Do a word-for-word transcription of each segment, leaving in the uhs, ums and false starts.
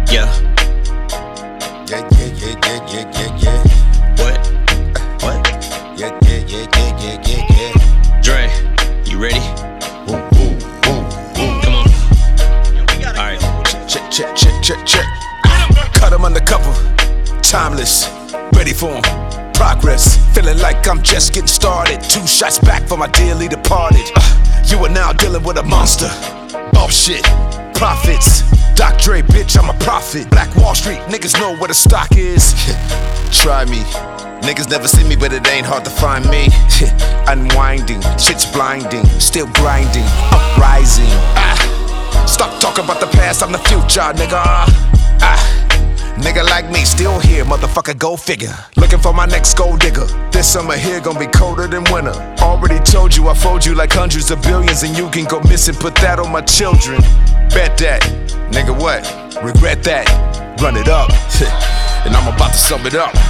Yeah. Yeah, yeah, yeah, yeah, yeah, yeah, yeah. What? What? Yeah, yeah, yeah, yeah, yeah, yeah, yeah. Dre, you ready? Woo, woo, woo, woo. Come on. Alright. Check, check, check, check, check. Cut him undercover. Timeless. Ready for him. Progress. Feeling like I'm just getting started. Two shots back from my dearly departed. Uh, you are now dealing with a monster. Bullshit. Profits. Doc Dre, bitch, I'm a prophet. Black Wall Street, niggas know where the stock is. Try me. Niggas never see me, but it ain't hard to find me. Unwinding, shit's blinding. Still grinding, uprising. Ah, stop talking about the past, I'm the future, nigga. Ah, nigga like me, still here, motherfucker, go figure. Looking for my next gold digger. This summer here gonna be colder than winter. Already told you I fold you like hundreds of billions, and you can go missing, put that on my children. Bet that, nigga what? Regret that, run it up. And I'm about to sum it up.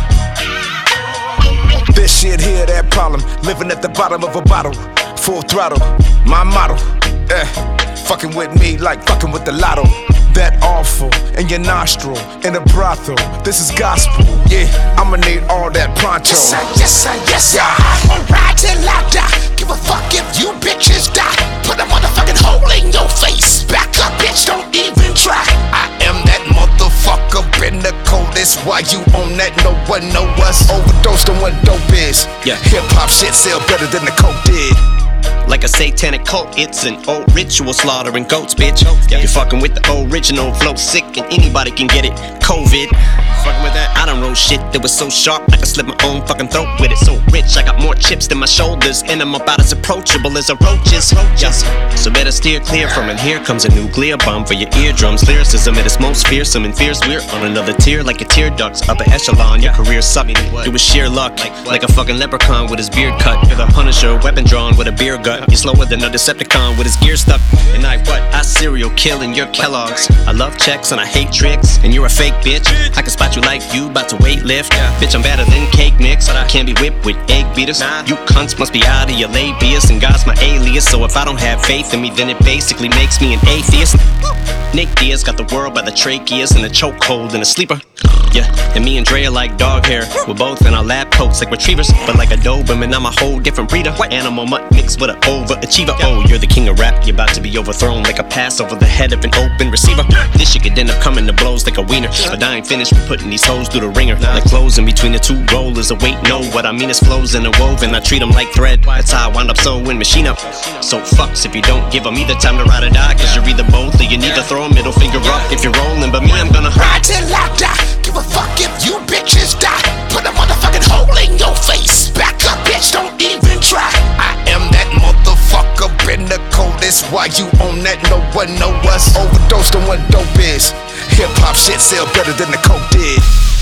This shit here, that problem. Living at the bottom of a bottle. Full throttle, my motto. Eh, fucking with me like fucking with the lotto. That awful in your nostril, in a brothel. This is gospel, yeah. I'ma need all that pronto. Yes sir, yes sir, yes sir. I'ma ride till I die. Give a fuck if you bitches die. Put a motherfucking hole in your face. Back up, bitch, don't even try. I am that motherfucker, been the coldest. Why you on that? No one know us. Overdosed on what dope is. Yeah. Hip hop shit sell better than the coke did. Like a satanic cult, it's an old ritual slaughtering goats, bitch. You're fucking with the original flow, sick and anybody can get it. COVID, fucking with that. I done wrote shit that was so sharp I could slit my own fucking throat with it. So rich, I got more chips than my shoulders, and I'm about as approachable as a roaches. Yes. So better steer clear from it. Here comes a nuclear bomb for your eardrums. Lyricism at its most fearsome and fierce. We're on another tier like your tear ducts. Upper echelon, your career sucked. It was sheer luck, like a fucking leprechaun with his beard cut. You're the Punisher, weapon drawn with a beer gut. You're slower than a Decepticon with his gear stuck. And I what? I serial killing your Kellogg's. I love checks and I hate tricks. And you're a fake bitch. I can spot you like you about to weight lift. Bitch, I'm better than cake mix. I can't be whipped with egg beaters. You cunts must be out of your labius. And God's my alias. So if I don't have faith in me, then it basically makes me an atheist. Nick Diaz got the world by the tracheas and a chokehold and a sleeper. Yeah, and me and Dre are like dog hair. We're both in our lab coats like retrievers, but like a Doberman, I'm a whole different breeder. Animal mutt mixed with an overachiever. Oh, you're the king of rap, you're about to be overthrown like a pass over the head of an open receiver. This shit could end up coming to blows like a wiener, but I ain't finished with putting these hoes through the ringer. Like clothes in between the two rollers. Oh wait, no, what I mean is flows interwoven. I treat them like thread, that's how I wind up sewing machine up. So fucks if you don't give them either time to ride or die, cause you're either both or you neither. Throw a middle finger up if you're rolling, but me, I'm gonna ride till I die. Give a fuck if you bitches die. Put a motherfucking hole in your face. Back up, bitch, don't even try. I am that motherfucker, been the coldest. Why you on that? No one know us. Overdosed on what dope is. Hip hop shit sell better than the coke did.